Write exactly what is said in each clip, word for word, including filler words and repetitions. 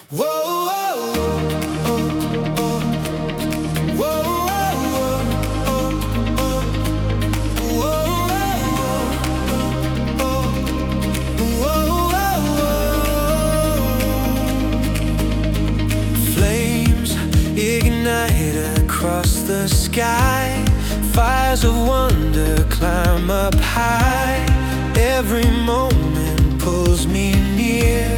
Whoa, whoa, whoa, oh, whoa, whoa, oh, whoa, whoa. Flames ignite across the sky. Fires of wonder climb up high. Every moment pulls me near.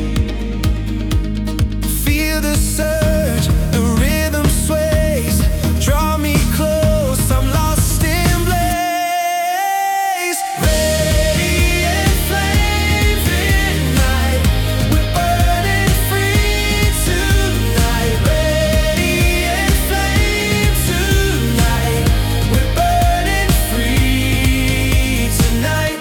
Feel the surge, the rhythm sways. Draw me close, I'm lost in blaze. Radiant flames ignite. We're burning free tonight. Radiant flames tonight. We're burning free tonight.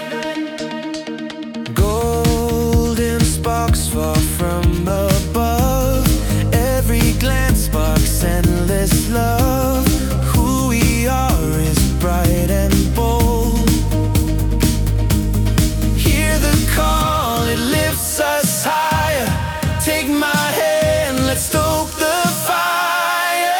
Golden sparks fall from above. Every glance sparks endless love. Who we are is bright and bold. Hear the call, it lifts us higher. Take my hand, let's stoke the fire.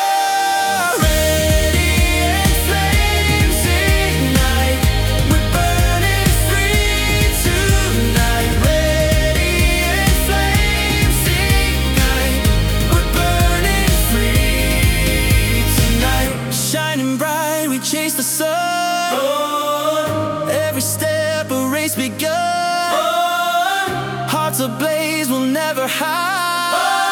Radiant flames ignite. We're burning free tonight. Radiant flames ignite. We're burning free tonight. Shining bright, we chase the sun. Every step a race begun. Hearts ablaze, we'll never hide.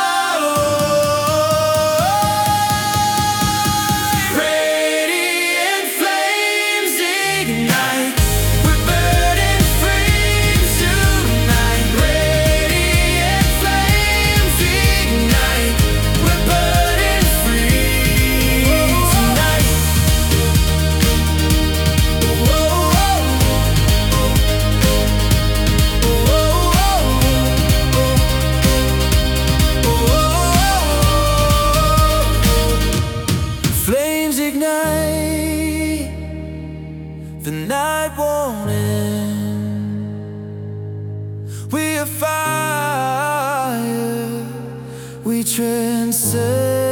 Radiant flames ignite. We're burning free tonight. Radiant flames ignite. We're burning free tonight. Flames ignite. The night won't end. We are fire. We transcend.